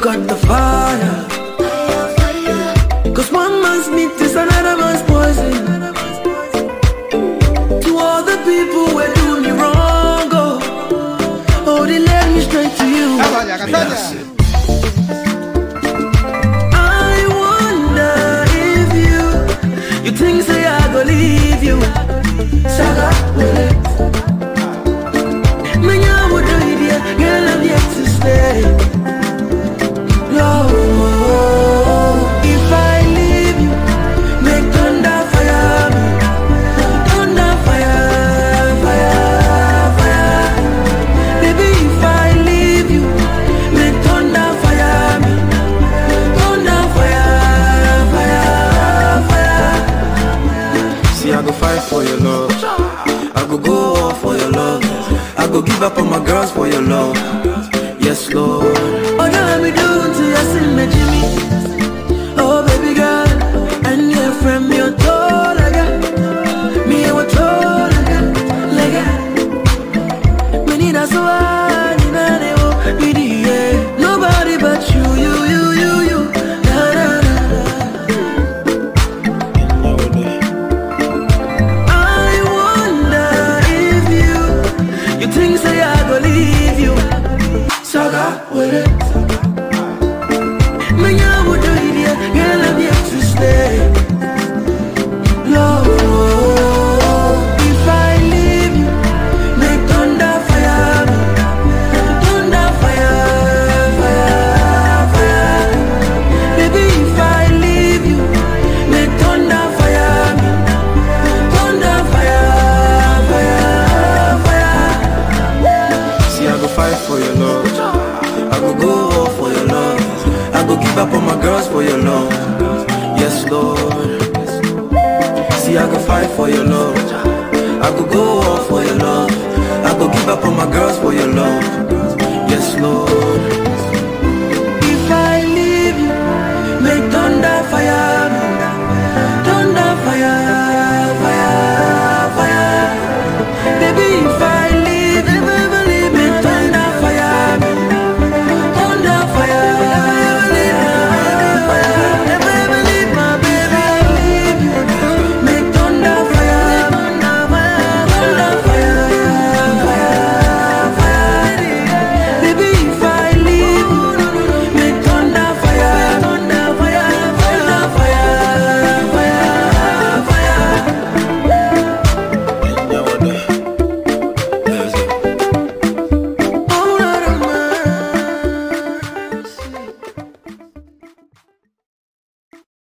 got the fire. Cause one man's meat is another man's poison. To all the people who do me wrong, oh, they led me straight to you. I wonder if you think say I go leave you. Saga, Manya would do it, girl, I'm yet to stay. No, if I leave you, make thunder fire me. Thunder fire, fire, fire. Baby, if I leave you, make thunder fire me. Thunder fire, fire, fire. See, I go fight for your love. I go off for your love. I go give up on my girls for your love. Yes, Lord. Oh, now me do to you, sing me Jimmy. Oh, baby girl, and your friend me a tall again. Me a tall again, me need a so hard in a day, me the nobody but you. Na na na. I wonder if you think say I go leave you. Saga with it. Manya would do it, girl, I'm yet to stay. Love, if I leave you, make thunder fire me. Thunder fire, fire, fire. Baby, if I leave you, make thunder fire me. Thunder fire, fire, fire. See, I go fight for your love. I go off for your love. I go give up on my girls for your love. Yes, Lord. See, I go fight for your love. I go off for your love. I go give up on my girls for your love. Yes, Lord.